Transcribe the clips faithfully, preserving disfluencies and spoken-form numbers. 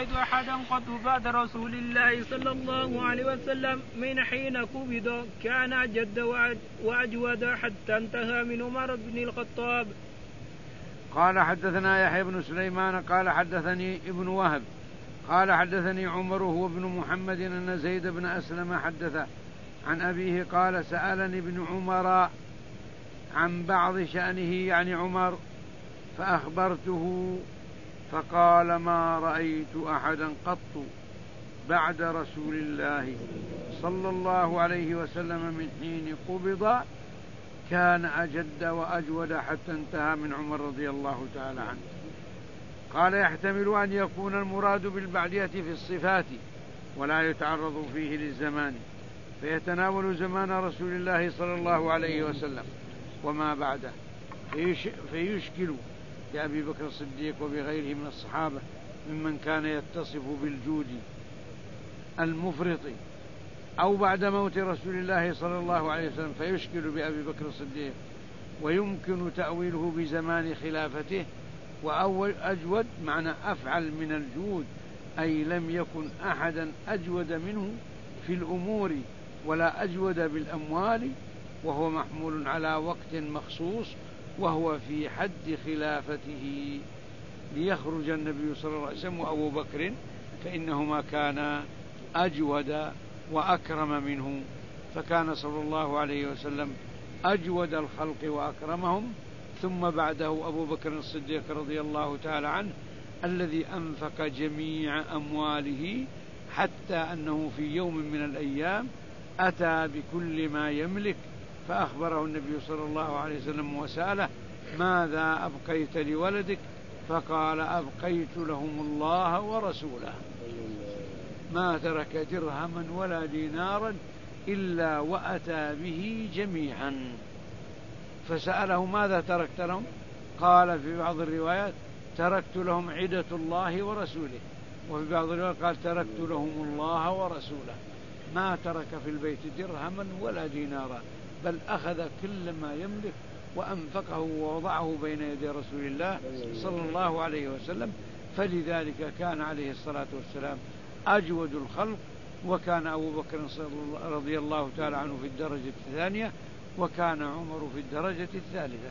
رأيت أحدا قط بعد رسول الله صلى الله عليه وسلم من حين قبض كان أجد وأجود حتى انتهى من عمر بن الخطاب. قال حدثنا يحيى بن سليمان قال حدثني ابن وهب قال حدثني عمر هو ابن محمد أن زيد بن أسلم حدث عن أبيه قال سألني ابن عمر عن بعض شأنه يعني عمر فأخبرته فقال ما رأيت أحدا قط بعد رسول الله صلى الله عليه وسلم من حين قبض كان أجد وأجود حتى انتهى من عمر رضي الله تعالى عنه. قال يحتمل أن يكون المراد بالبعدية في الصفات ولا يتعرض فيه للزمان فيتناول زمان رسول الله صلى الله عليه وسلم وما بعده فيش فيشكل بأبي بكر الصديق وبغيره من الصحابة ممن كان يتصف بالجود المفرط أو بعد موت رسول الله صلى الله عليه وسلم فيشكل بأبي بكر الصديق ويمكن تأويله بزمان خلافته. وأول أجود معنى أفعل من الجود أي لم يكن أحدا أجود منه في الأمور ولا أجود بالأموال وهو محمول على وقت مخصوص وهو في حد خلافته ليخرج النبي صلى الله عليه وسلم وأبو بكر فإنهما كانا أجود وأكرم منه فكان صلى الله عليه وسلم أجود الخلق وأكرمهم ثم بعده أبو بكر الصديق رضي الله تعالى عنه الذي أنفق جميع أمواله حتى أنه في يوم من الأيام أتى بكل ما يملك فأخبره النبي صلى الله عليه وسلم وسأله ماذا أبقيت لولدك فقال أبقيت لهم الله ورسوله ما ترك درهما ولا دينارا إلا وأتى به جميعا. فسأله ماذا تركت لهم قال في بعض الروايات تركت لهم عدة الله ورسوله وفي بعض الروايات قال تركت لهم الله ورسوله ما ترك في البيت درهما ولا دينارا بل أخذ كل ما يملك وأنفقه ووضعه بين يدي رسول الله صلى الله عليه وسلم فلذلك كان عليه الصلاة والسلام أجود الخلق وكان أبو بكر رضي الله تعالى عنه في الدرجة الثانية وكان عمر في الدرجة الثالثة.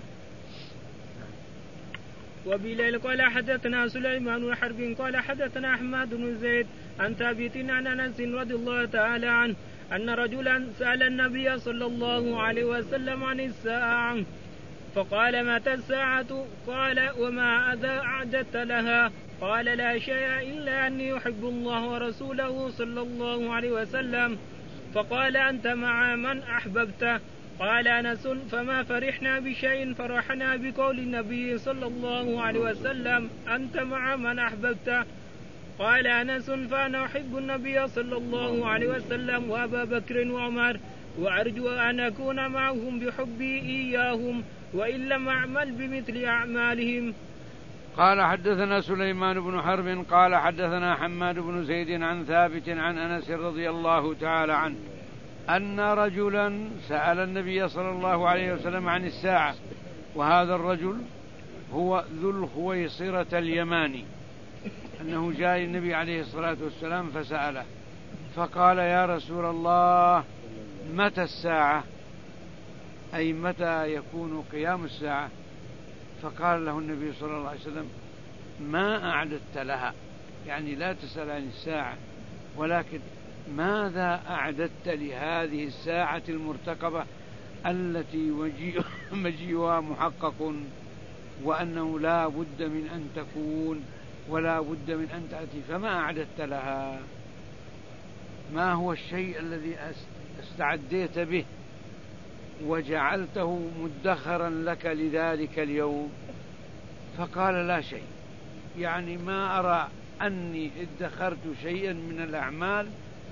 وبليل قال حدثنا سليمان بن حرب قال حدثنا أحمد بن زيد عن ثابت عن أنس رضي الله تعالى عنه أن رجلا سأل النبي صلى الله عليه وسلم عن الساعة فقال متى الساعة قال وما أذى أعددت لها قال لا شيء إلا أني أحب الله ورسوله صلى الله عليه وسلم فقال أنت مع من أحببته قال أنس فما فرحنا بشيء فرحنا بقول النبي صلى الله عليه وسلم أنت مع من أحببته قال أنس فأنا أحب النبي صلى الله عليه وسلم وأبا بكر وعمر وأرجو أن أكون معهم بحبي إياهم وإن لم أعمل بمثل أعمالهم. قال حدثنا سليمان بن حرب قال حدثنا حماد بن زيد عن ثابت عن أنس رضي الله تعالى عنه أن رجلا سأل النبي صلى الله عليه وسلم عن الساعة وهذا الرجل هو ذو الخويصرة اليماني أنه جاء النبي عليه الصلاة والسلام فسأله فقال يا رسول الله متى الساعة أي متى يكون قيام الساعة فقال له النبي صلى الله عليه وسلم ما أعددت لها يعني لا تسأل عن الساعة ولكن ماذا أعددت لهذه الساعة المرتقبة التي مجيئها محقق وأنه لا بد من أن تكون ولا بد من أن تأتي فما أعددت لها ما هو الشيء الذي استعديت به وجعلته مدخرا لك لذلك اليوم فقال لا شيء يعني ما أرى أني ادخرت شيئا من الأعمال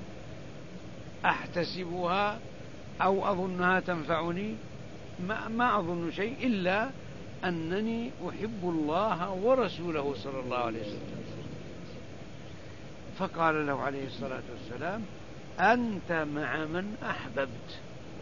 أحتسبها أو أظنها تنفعني ما, ما أظن شيء إلا أنني أحب الله ورسوله صلى الله عليه وسلم. فقال له عليه الصلاة والسلام أنت مع من أحببت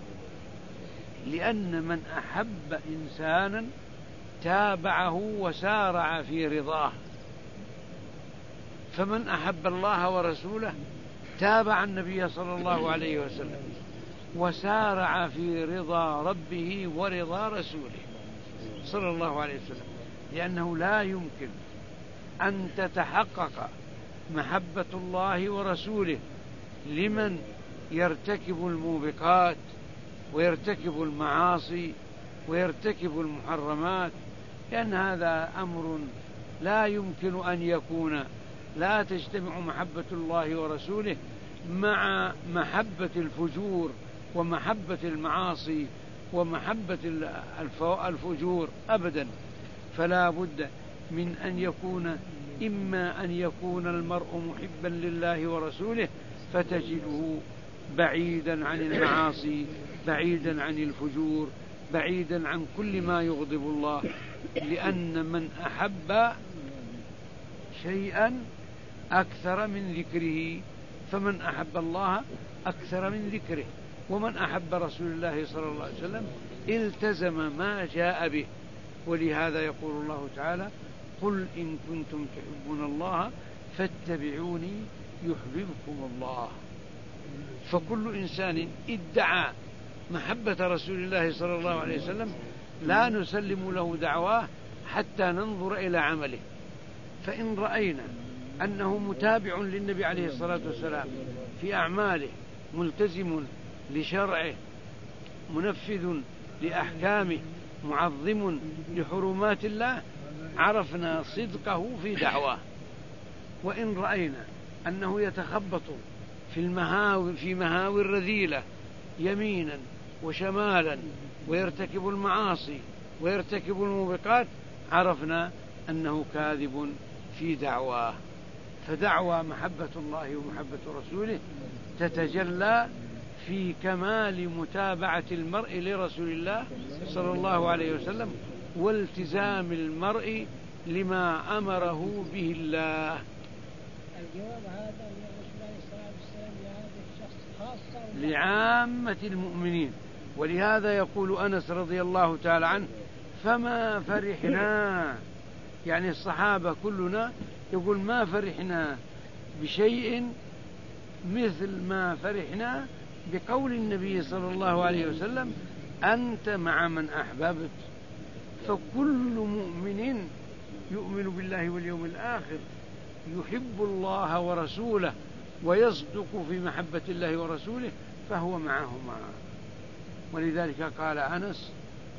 لأن من أحب إنسانا تابعه وسارع في رضاه فمن أحب الله ورسوله تابع النبي صلى الله عليه وسلم وسارع في رضا ربه ورضا رسوله صلى الله عليه وسلم، لأنه لا يمكن أن تتحقق محبة الله ورسوله لمن يرتكب الموبقات ويرتكب المعاصي ويرتكب المحرمات، لأن هذا أمر لا يمكن أن يكون، لا تجتمع محبة الله ورسوله مع محبة الفجور ومحبة المعاصي ومحبة الفجور أبدا. فلا بد من أن يكون، إما أن يكون المرء محبا لله ورسوله فتجده بعيدا عن المعاصي، بعيدا عن الفجور، بعيدا عن كل ما يغضب الله، لأن من أحب شيئا أكثر من ذكره، فمن أحب الله أكثر من ذكره، ومن أحب رسول الله صلى الله عليه وسلم التزم ما جاء به. ولهذا يقول الله تعالى: قل إن كنتم تحبون الله فاتبعوني يحببكم الله. فكل إنسان ادعى محبة رسول الله صلى الله عليه وسلم لا نسلم له دعواه حتى ننظر إلى عمله، فإن رأينا أنه متابع للنبي عليه الصلاة والسلام في أعماله، ملتزم لشرعه، منفذ لأحكامه، معظم لحرمات الله، عرفنا صدقه في دعواه. وإن رأينا أنه يتخبط في المهاوي في مهاوي الرذيلة يمينا وشمالا ويرتكب المعاصي ويرتكب الموبقات، عرفنا أنه كاذب في دعواه. فدعوى محبة الله ومحبة رسوله تتجلى في كمال متابعة المرء لرسول الله صلى الله عليه وسلم والتزام المرء لما أمره به الله. الجواب هذا أن الرسول عليه الصلاة والسلام لهذا الشخص خاصة لعامة المؤمنين. ولهذا يقول أنس رضي الله تعالى عنه: فما فرحنا، يعني الصحابة كلنا يقول ما فرحنا بشيء مثل ما فرحنا بقول النبي صلى الله عليه وسلم: أنت مع من أحببت. فكل مؤمن يؤمن بالله واليوم الآخر يحب الله ورسوله ويصدق في محبة الله ورسوله فهو معهما. ولذلك قال أنس: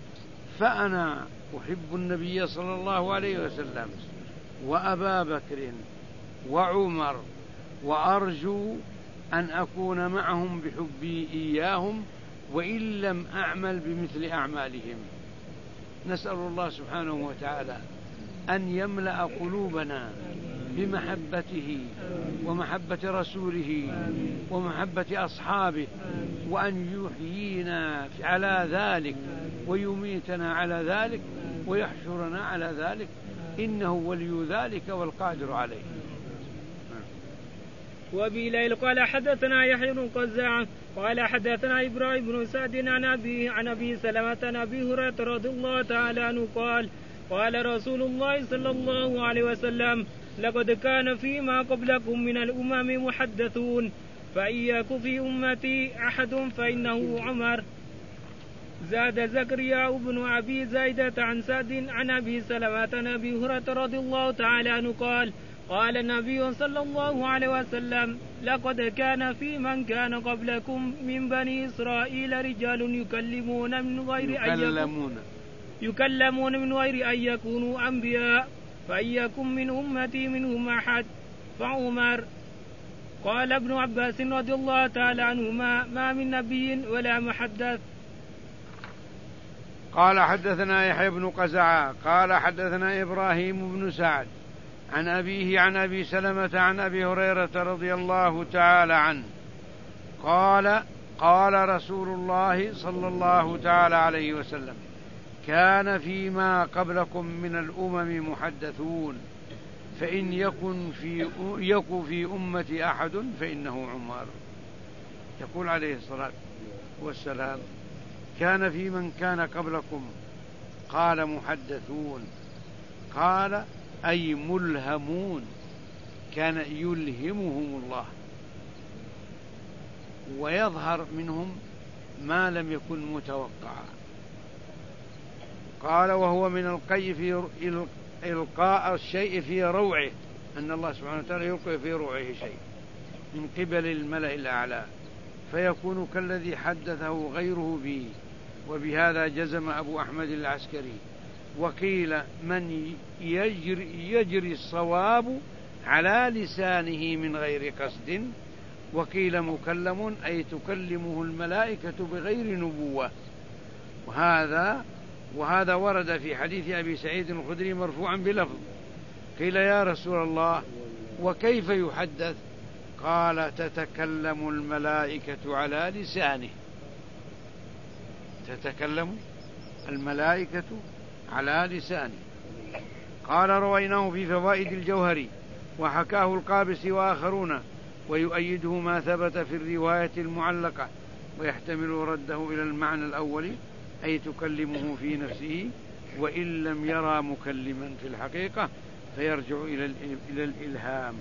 فأنا أحب النبي صلى الله عليه وسلم وأبا بكر وعمر وأرجو أن أكون معهم بحبي إياهم وإن لم أعمل بمثل أعمالهم. نسأل الله سبحانه وتعالى أن يملأ قلوبنا بمحبته ومحبة رسوله ومحبة أصحابه، وأن يحيينا على ذلك ويميتنا على ذلك ويحشرنا على ذلك، إنه ولي ذلك والقادر عليه. وبليل قال حدثنا يحيى بن قزاع قال حدثنا إبراهيم بن سعد عن أبي عن أبي سلمة عن أبي هريرة رضي الله تعالى عنه قال: قال رسول الله صلى الله عليه وسلم: لقد كان فيما قبلكم من الأمم محدثون، فإياك في أمتي أحد فإنه عمر. زاد زكريا بن أبي زايدة عن سعد عن أبي سلمة عن أبي هريرة رضي الله تعالى عنه قال: قال النبي صلى الله عليه وسلم: لقد كان في من كان قبلكم من بني إسرائيل رجال يكلمون من غير يكلمون, يكلمون من غير أن يكونوا أنبياء، فإيكم من أمتي منهم أحد فعمر. قال ابن عباس رضي الله تعالى عنهما: ما من نبي ولا محدث. قال حدثنا يحيى بن قزعة قال حدثنا إبراهيم بن سعد عن أبيه عن أبي سلمة عن أبي هريرة رضي الله تعالى عنه قال: قال رسول الله صلى الله تعالى عليه وسلم: كان فيما قبلكم من الأمم محدثون، فإن يكن في يكن في أمتي أحد فإنه عمر. يقول عليه الصلاة والسلام: كان في من كان قبلكم، قال محدثون، قال أي ملهمون، كان يلهمهم الله ويظهر منهم ما لم يكن متوقعا. قال وهو من القي في إلقاء الشيء في روعه، أن الله سبحانه وتعالى يلقي في روعه شيء من قبل الملأ الأعلى فيكون كالذي حدثه غيره به. وبهذا جزم أبو أحمد العسكري. وقيل من يجري, يجري الصواب على لسانه من غير قصد، وقيل مكلم أي تكلمه الملائكة بغير نبوة. وهذا وهذا ورد في حديث أبي سعيد الخدري مرفوعا بلفظ قيل يا رسول الله وكيف يحدث؟ قال تتكلم الملائكة على لسانه، تتكلم الملائكة على لسانه. قال رويناه في فوائد الجوهري وحكاه القابسي وآخرون، ويؤيده ما ثبت في الرواية المعلقة، ويحتمل رده إلى المعنى الأول أي تكلمه في نفسه وإن لم يرى مكلما في الحقيقة فيرجع إلى الإلهام.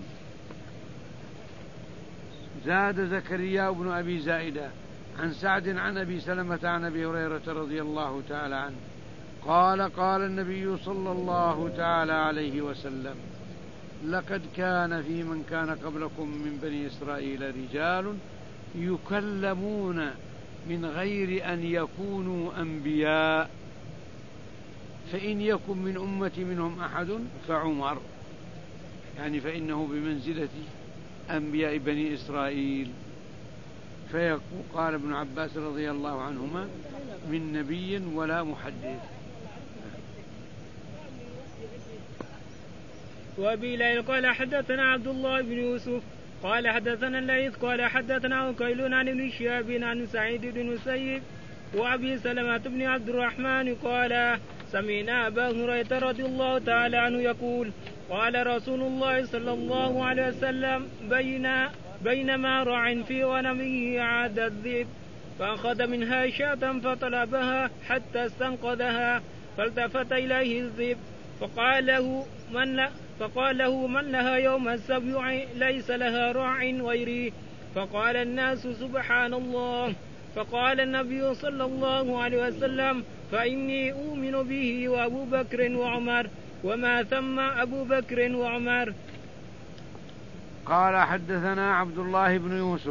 زاد زكريا بن أبي زائدة عن سعد عن أبي سلمة عن أبي هريرة رضي الله تعالى عنه قال قال النبي صلى الله تعالى عليه وسلم لقد كان في من كان قبلكم من بني إسرائيل رجال يكلمون من غير أن يكونوا أنبياء، فإن يكن من أمتي منهم أحد فعمر، يعني فإنه بمنزلة أنبياء بني إسرائيل. فيقول قال ابن عباس رضي الله عنهما من نبي ولا محدث. وبليل قال حدثنا عبد الله بن يوسف قال حدثنا الليث قال حدثنا عقيل عن ابن شهاب عن سعيد بن المسيب وأبي سلمة بن عبد الرحمن قال سمعنا أبا هريرة رضي الله تعالى عنه يقول قال رسول الله صلى الله عليه وسلم بين بينما راع في غنمه عاد الذئب فأخذ منها شاة فطلبها حتى استنقذها فالتفت إليه الذئب فقال له من فقال له من لها يوم السبع ليس لها راع غيري، فقال الناس سبحان الله. فقال النبي صلى الله عليه وسلم فإني أؤمن به وأبو بكر وعمر وما ثم أبو بكر وعمر. قال حدثنا عبد الله بن يوسف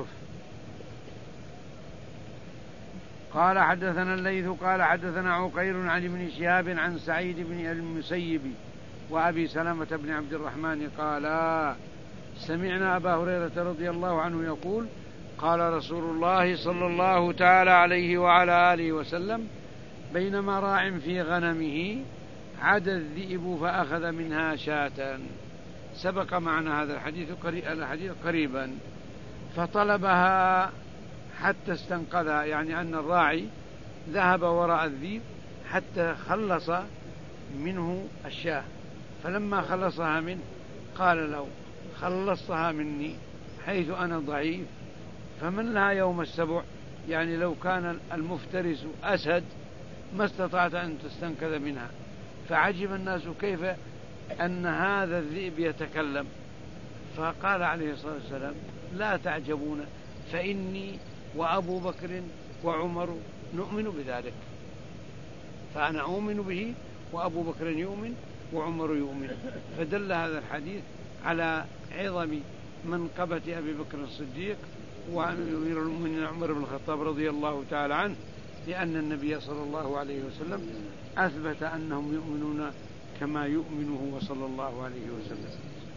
قال حدثنا الليث قال حدثنا عقيل عن ابن شهاب عن سعيد بن المسيب وأبي سلمة بن عبد الرحمن قال سمعنا أبا هريرة رضي الله عنه يقول قال رسول الله صلى الله تعالى عليه وعلى آله وسلم بينما راع في غنمه عاد الذئب فأخذ منها شاة. سبق معنا هذا الحديث الحديث قريبا. فطلبها حتى استنقذها، يعني أن الراعي ذهب وراء الذئب حتى خلص منه الشاة، فلما خلصها منه قال له خلصتها مني حيث أنا ضعيف، فمن لها يوم السبع؟ يعني لو كان المفترس أسد ما استطعت أن تستنقذ منها. فعجب الناس كيف أن هذا الذئب يتكلم، فقال عليه الصلاة والسلام لا تعجبون فإني وأبو بكر وعمر نؤمن بذلك، فأنا أؤمن به وأبو بكر يؤمن وعمر يؤمن. فدل هذا الحديث على عظم منقبة أبي بكر الصديق وعن أمير المؤمنين عمر بن الخطاب رضي الله تعالى عنه، لأن النبي صلى الله عليه وسلم أثبت أنهم يؤمنون كما يؤمن هو صلى الله عليه وسلم.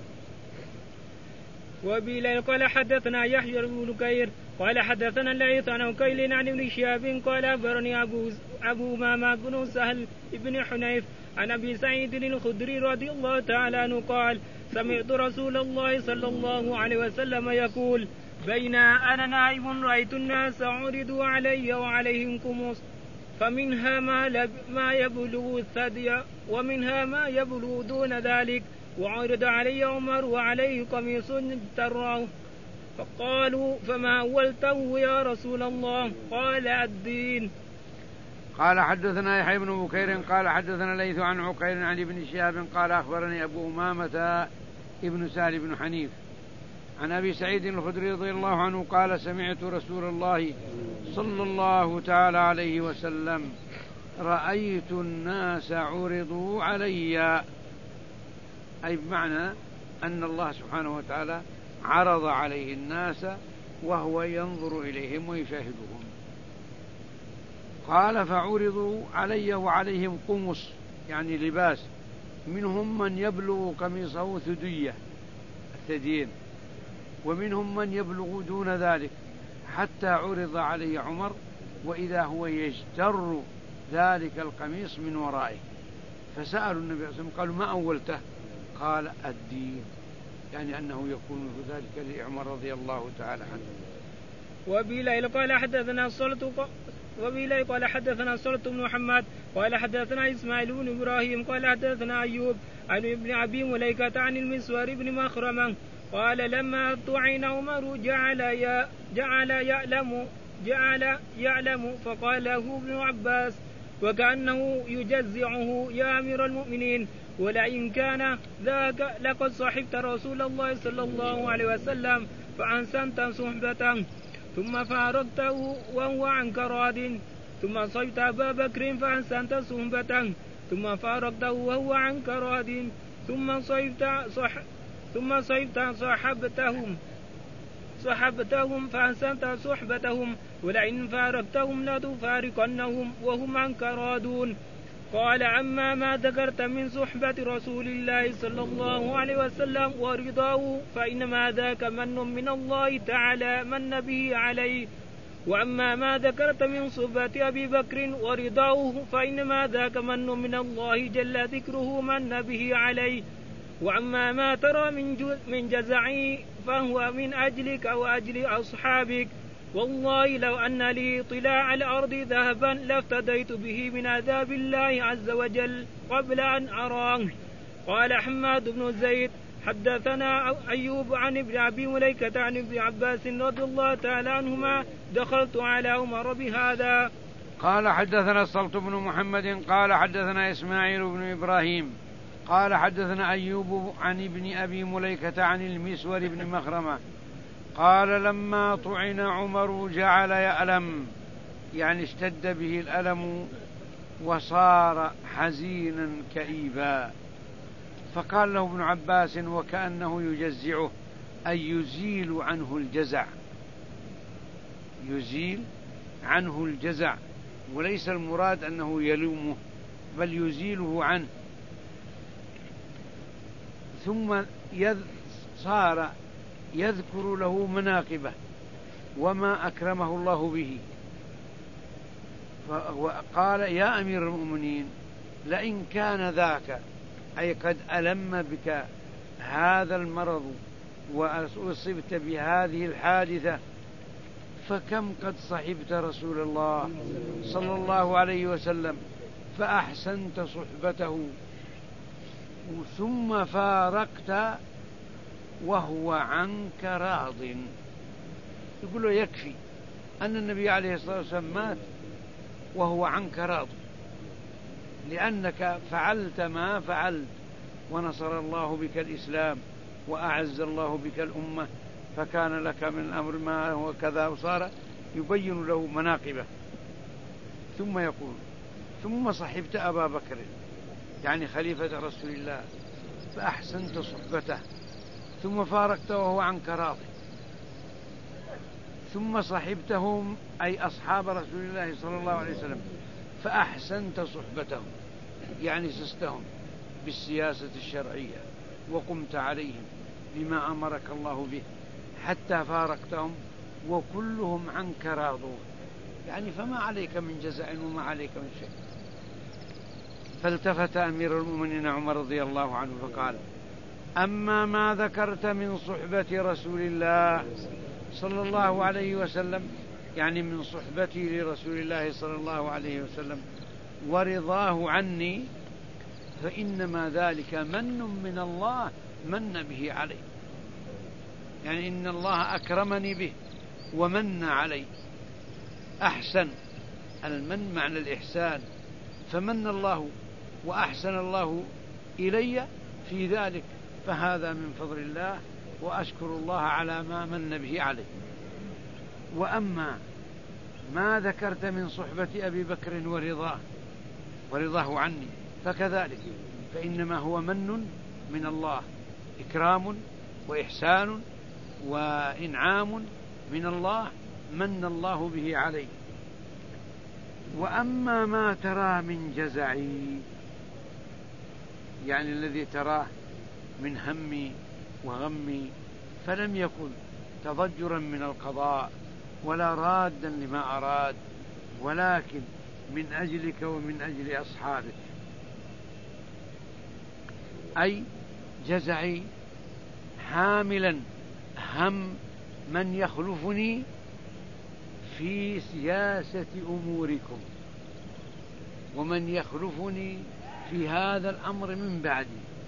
وبليل قال حدثنا يحيى بن بكير قال حدثنا الليث عن عقيل عن ابن شهاب قال أخبرني أبو أبو أمامة بن سهل بن حنيف عن أبي سعيد الخدري رضي الله تعالى عنه قال سمعت رسول الله صلى الله عليه وسلم يقول بين أنا نائم رأيت الناس عرضوا علي وعليهم قمص فمنها ما, ما يبلغ الثدي ومنها ما يبلغ دون ذلك، وعرض علي عمر وعليه قميص تراه، فقالوا فما أولته يا رسول الله؟ قال الدين. قال حدثنا يحيى بن بكير قال حدثنا ليث عن عقيل عن ابن شهاب قال أخبرني أبو أمامة ابن سهل بن حنيف عن أبي سعيد الخدري رضي الله عنه قال سمعت رسول الله صلى الله تعالى عليه وسلم رأيت الناس عرضوا علي، أي بمعنى أن الله سبحانه وتعالى عرض عليه الناس وهو ينظر إليهم ويشاهدهم. قال فعرضوا علي وعليهم قمص يعني لباس، منهم من يبلغ قميصه ثدية الثديين، ومنهم من يبلغ دون ذلك، حتى عرض علي عمر وإذا هو يجتر ذلك القميص من ورائه، فسألوا النبي صلى الله عليه وسلم قالوا ما أولته؟ قال الدين، يعني أنه يكون ذلك لعمر رضي الله تعالى عنه. وبيليل قال حدثنا الصلت وبيليل قال حدثنا الصلت بن محمد قال حدثنا إسماعيل بن إبراهيم قال حدثنا أيوب عن ابن أبي مليكة عن المسور بن مخرمة قال لما طعن عمر جعل يا جعل يعلم جعل يعلم فقال له ابن عباس وكأنه يجزعه يا أمير المؤمنين ولئن كان ذاك لقد صحبت رسول الله صلى الله عليه وسلم فأحسنت صحبته ثم فارقته وهو عنك راض ثم صحبت أبا بكر فأحسنت صحبته ثم فارقته وهو عنك راض ثم صحبت صح ثم صحبت صحبتهم صحبتهم فأحسنت صحبتهم ولئن فارقتهم لتفارقنهم وهم عنك راضون. قال عما ما ذكرت من صحبة رسول الله صلى الله عليه وسلم ورضاه فإنما ذاك من من الله تعالى من به عليه، وأما ما ذكرت من صحبة أبي بكر ورضاه فإنما ذاك من من الله جل ذكره من به عليه، وأما ما ترى من من جزعي فهو من أجلك وأجل أصحابك، والله لو أن لي طلاع الأرض ذهبا لافتديت به من عذاب الله عز وجل قبل أن أراه. قال حماد بن زيد حدثنا أيوب عن ابن أبي مليكة عن ابن عباس رضي الله تعالى عنهما دخلت على عمر بهذا. قال حدثنا الصلت بن محمد قال حدثنا إسماعيل بن إبراهيم قال حدثنا أيوب عن ابن أبي مليكة عن المسور بن مخرمة قال لما طعن عمر جعل يألم، يعني اشتد به الألم وصار حزينا كئيبا، فقال له ابن عباس وكأنه يجزعه أي يزيل عنه الجزع، يزيل عنه الجزع، وليس المراد أنه يلومه بل يزيله عنه. ثم صار يذكر له مناقبه وما أكرمه الله به، فقال يا أمير المؤمنين لئن كان ذاك أي قد ألم بك هذا المرض وأصبت بهذه الحادثة فكم قد صحبت رسول الله صلى الله عليه وسلم فأحسنت صحبته ثم فارقت وهو عنك راض. يقول له يكفي أن النبي عليه الصلاة والسلام مات وهو عنك راض، لأنك فعلت ما فعلت ونصر الله بك الإسلام وأعز الله بك الأمة، فكان لك من الأمر ما هو كذا، وصار يبين له مناقبه. ثم يقول ثم صحبت أبا بكر يعني خليفة رسول الله فأحسنت صحبته ثم فارقته وهو عنك راض، ثم صحبتهم أي أصحاب رسول الله صلى الله عليه وسلم فأحسنت صحبتهم يعني سستهم بالسياسة الشرعية وقمت عليهم بما أمرك الله به حتى فارقتهم وكلهم عنك راضون، يعني فما عليك من جزع وما عليك من شيء. فالتفت أمير المؤمنين عمر رضي الله عنه فقال أما ما ذكرت من صحبة رسول الله صلى الله عليه وسلم يعني من صحبتي لرسول الله صلى الله عليه وسلم ورضاه عني فإنما ذلك من من الله من به علي، يعني إن الله أكرمني به ومن علي. أحسن المن معنى الإحسان، فمن الله وأحسن الله إلي في ذلك فهذا من فضل الله، وأشكر الله على ما من به عليه. وأما ما ذكرت من صحبة أبي بكر ورضاه ورضاه عني فكذلك، فإنما هو من من الله، إكرام وإحسان وإنعام من الله من الله به علي. وأما ما ترى من جزعي، يعني الذي تراه من همي وغمي، فلم يكن تضجرا من القضاء ولا رادا لما أراد، ولكن من أجلك ومن أجل أصحابك. أي جزعي حاملا هم من يخلفني في سياسة أموركم، ومن يخلفني في هذا الأمر من بعدي،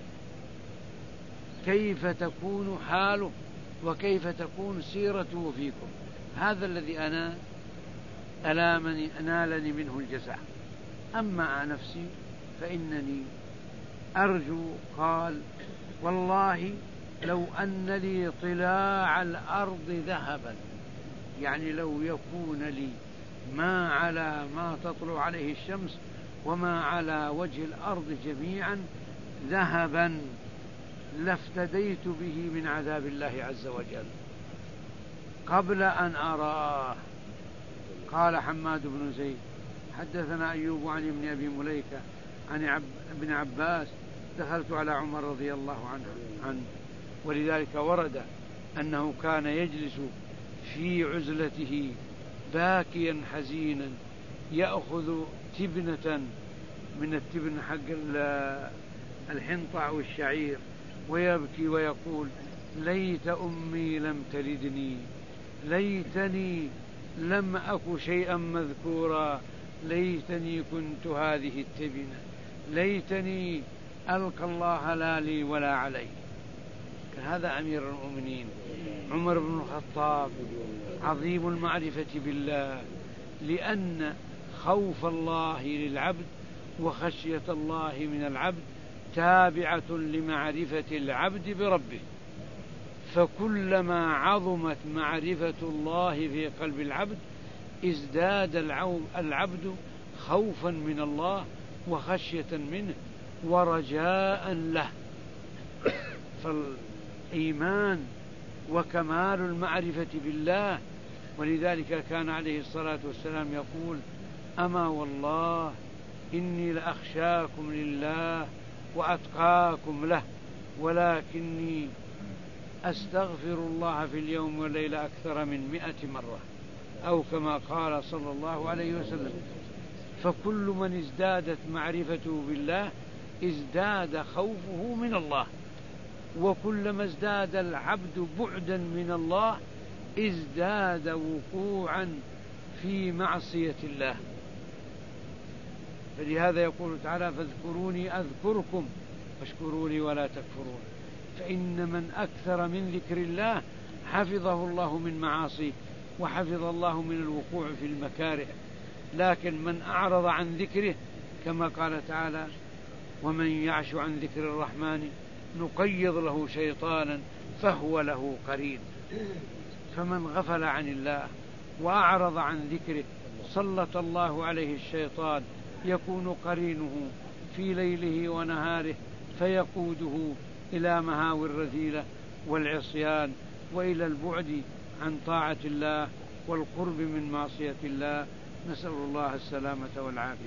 كيف تكون حاله وكيف تكون سيرته فيكم. هذا الذي أنا ألامني أنالني منه الجزع. أما نفسي فإنني أرجو، قال والله لو أن لي طلاع الأرض ذهبا، يعني لو يكون لي ما على ما تطلع عليه الشمس وما على وجه الأرض جميعا ذهبا لافتديت به من عذاب الله عز وجل قبل أن أراه. قال حماد بن زيد حدثنا أيوب عن ابن أبي مليكة عن عب ابن عباس دخلت على عمر رضي الله عنه, عنه ولذلك ورد أنه كان يجلس في عزلته باكيا حزينا يأخذ تبنة من التبن حق الحنطة أو الشعير ويبكي ويقول ليت أمي لم تلدني، ليتني لم أك شيئا مذكورا، ليتني كنت هذه التبنة، ليتني ألقى الله لا لي ولا علي. هذا أمير المؤمنين عمر بن الخطاب عظيم المعرفة بالله، لأن خوف الله للعبد وخشية الله من العبد تابعة لمعرفة العبد بربه، فكلما عظمت معرفة الله في قلب العبد ازداد العبد خوفا من الله وخشية منه ورجاء له. فالإيمان وكمال المعرفة بالله، ولذلك كان عليه الصلاة والسلام يقول أما والله إني لأخشاكم لله وأتقاكم له، ولكني أستغفر الله في اليوم والليلة أكثر من مئة مرة، أو كما قال صلى الله عليه وسلم. فكل من ازدادت معرفته بالله ازداد خوفه من الله، وكلما ازداد العبد بعدا من الله ازداد وقوعا في معصية الله. فلهذا يقول تعالى فاذكروني أذكركم واشكروني ولا تكفرون. فإن من أكثر من ذكر الله حفظه الله من معاصيه وحفظ الله من الوقوع في المكاره، لكن من أعرض عن ذكره كما قال تعالى ومن يعش عن ذكر الرحمن نقيض له شيطانا فهو له قرين. فمن غفل عن الله وأعرض عن ذكره سلط الله عليه الشيطان يكون قرينه في ليله ونهاره فيقوده إلى مهاوي الرذيلة والعصيان وإلى البعد عن طاعة الله والقرب من معصية الله. نسأل الله السلامة والعافية.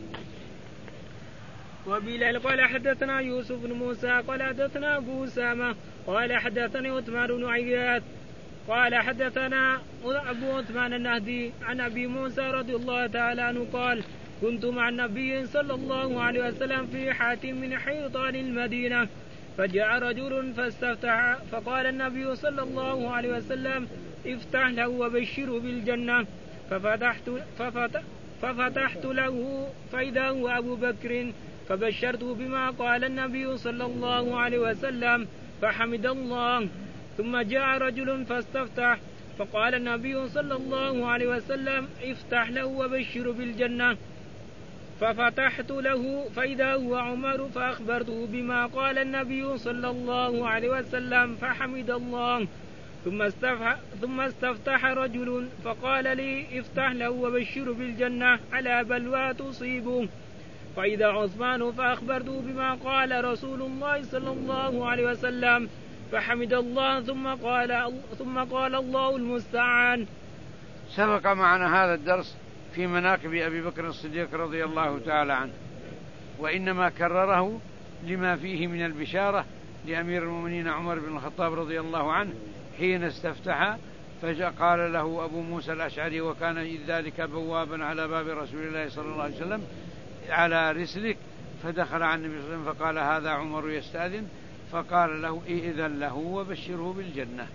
وبلال قال حدثنا يوسف بن موسى قال حدثنا أبو أسامة قال حدثني عثمان بن عياض قال حدثنا أبو عثمان النهدي عن أبي موسى رضي الله تعالى عنه قال كنت مع النبي صلى الله عليه وسلم في حاتم من حيطان المدينة، فجاء رجل فاستفتح، فقال النبي صلى الله عليه وسلم افتح له وبشره بالجنة، ففتحت, ففتح ففتحت له فإذا هو أبو بكر، فبشرته بما قال النبي صلى الله عليه وسلم فحمد الله. ثم جاء رجل فاستفتح، فقال النبي صلى الله عليه وسلم افتح له وبشره بالجنة، ففتحت له فإذا هو عمر فأخبرته بما قال النبي صلى الله عليه وسلم فحمد الله ثم استفتح, ثم استفتح رجل فقال لي افتح له وبشره بالجنة على بلوى تصيبه. فإذا عثمان فأخبرته بما قال رسول الله صلى الله عليه وسلم فحمد الله ثم قال ثم قال الله المستعان. سبق معنا هذا الدرس في مناقب أبي بكر الصديق رضي الله تعالى عنه، وإنما كرره لما فيه من البشارة لأمير المؤمنين عمر بن الخطاب رضي الله عنه حين استفتح، فقال له أبو موسى الأشعري وكان إذ ذلك بوابا على باب رسول الله صلى الله عليه وسلم على رسلك، فدخل عن النبي صلى الله عليه وسلم فقال هذا عمر يستأذن، فقال له إذن له وبشره بالجنة.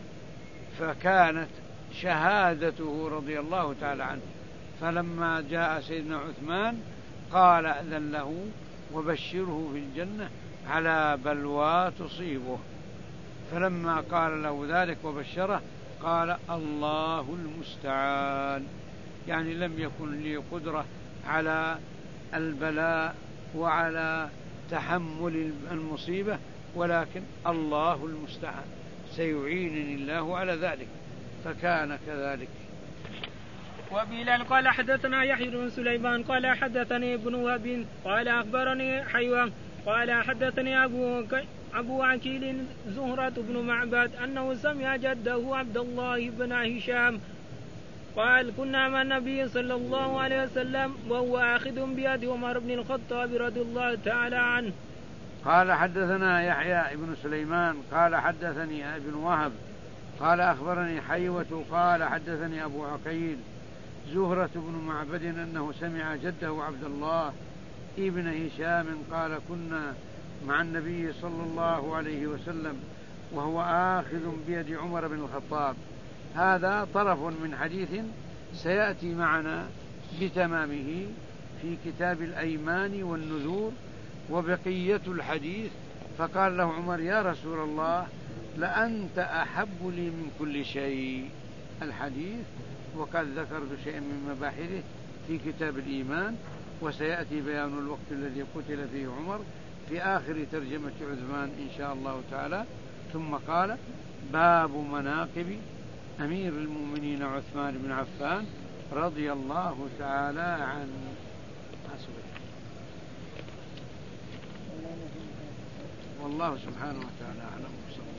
فكانت شهادته رضي الله تعالى عنه. فلما جاء سيدنا عثمان قال أذن له وبشره في الجنة على بلوى تصيبه. فلما قال له ذلك وبشره قال الله المستعان، يعني لم يكن لي قدرة على البلاء وعلى تحمل المصيبة، ولكن الله المستعان سيعينني الله على ذلك، فكان كذلك. وبلال قال حدثنا يحيى بن سليمان قال حدثني ابن وهب قال أخبرني حيوان قال حدثني أبو أبو عكيل زهرة بن معبد أنه سمع جده عبد الله بن هشام قال كنا مع النبي صلى الله عليه وسلم وهو آخذ بيد عمر بن الخطاب رضي الله تعالى عنه. قال حدثنا يحيى بن سليمان قال حدثني ابن وهب قال أخبرني حيوة قال حدثني أبو عقيل زهرة بن معبد أنه سمع جده عبد الله ابن هشام قال كنا مع النبي صلى الله عليه وسلم وهو آخذ بيد عمر بن الخطاب. هذا طرف من حديث سيأتي معنا بتمامه في كتاب الأيمان والنذور وبقية الحديث. فقال له عمر يا رسول الله لأنت أحب لي من كل شيء. الحديث وقد ذكرت شيئا من مباحثه في كتاب الإيمان، وسيأتي بيان الوقت الذي قتل فيه عمر في آخر ترجمة عثمان إن شاء الله تعالى. ثم قال باب مناقب أمير المؤمنين عثمان بن عفان رضي الله تعالى عنه. والله سبحانه وتعالى أعلم.